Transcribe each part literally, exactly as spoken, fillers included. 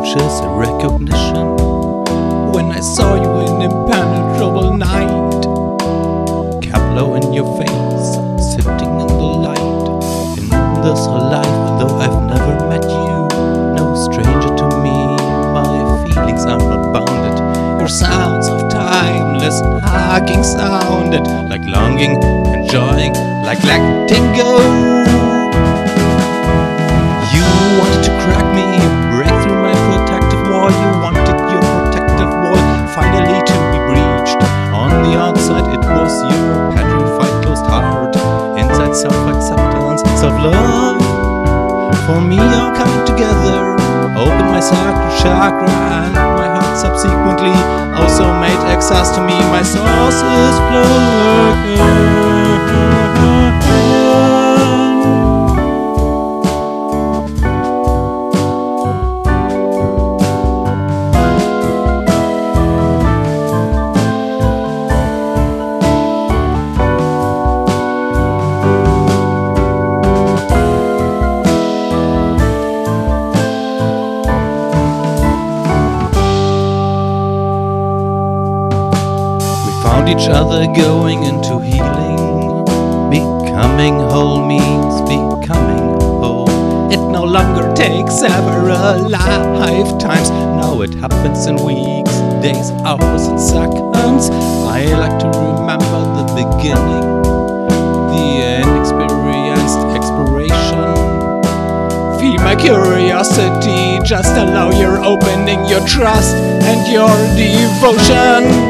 conscious recognition when I saw you in impenetrable night. Caplow in your face, sitting in the light. In this life, though I've never met you, no stranger to me, my feelings are not bounded. Your sounds of timeless hugging sounded like longing, enjoying, like letting go. You wanted to crack me, break through my protective wall. You wanted your protective wall finally to be breached. On the outside it was your petrified closed heart. Inside self-acceptance, self-love. For me all coming together. Open my sacral chakra and my heart subsequently also made access to me. My source is flowing. Found each other going into healing. Becoming whole means becoming whole. It no longer takes several lifetimes. Now it happens in weeks, days, hours and seconds. I like to remember the beginning, the inexperienced exploration. Feed my curiosity, just allow your opening, your trust and your devotion.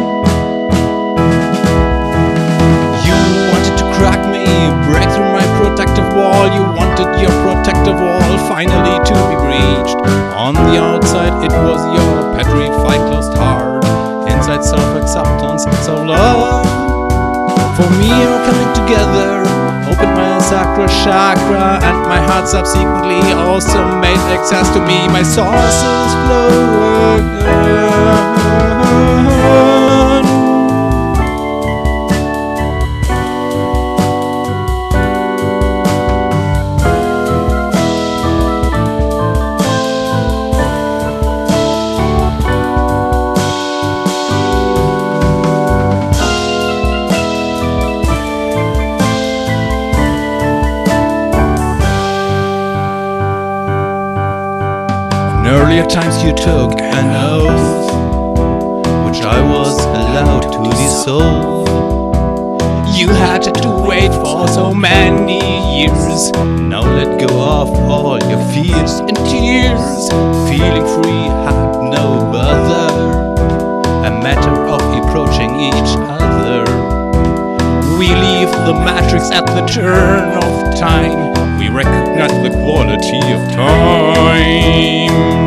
Break through my protective wall. You wanted your protective wall finally to be breached. On the outside it was your petrified closed heart. Inside self-acceptance, self-love. For me all coming together. Opened my sacral chakra and my heart subsequently also made access to me. My source is flowing. In earlier times you took an oath, which I was allowed to dissolve. You had to wait for so many years. Now let go of all your fears and tears. Feeling free had no bother, a matter of approaching each other. We leave the matrix at the turn of time. We recognize the quality of time.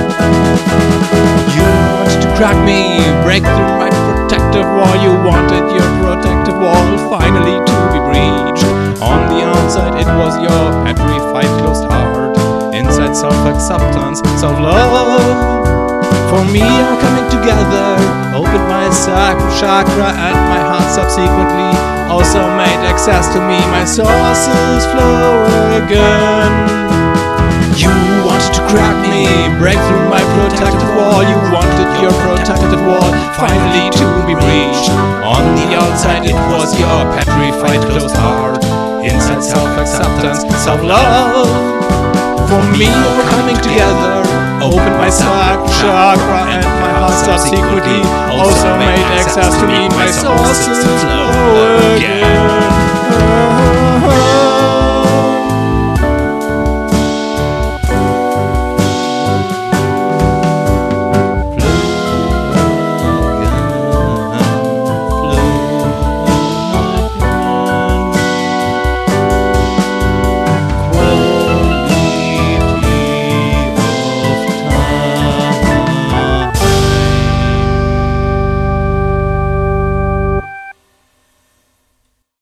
You wanted to crack me, break through my protective wall. You wanted your protective wall finally to be breached. On the outside it was your petrified closed heart. Inside self-acceptance, self-love. For me all coming together. Opened my sacral chakra and my heart subsequently also made access to me. My sources flow again. You wanted to crack me, break through my protective wall. You wanted your protective wall finally to be breached. On the outside it was your petrified closed heart. Inside self-acceptance, self-love. For me all coming together. Opened my sacral chakra and my heart subsequently also made access to me. My sources flow again.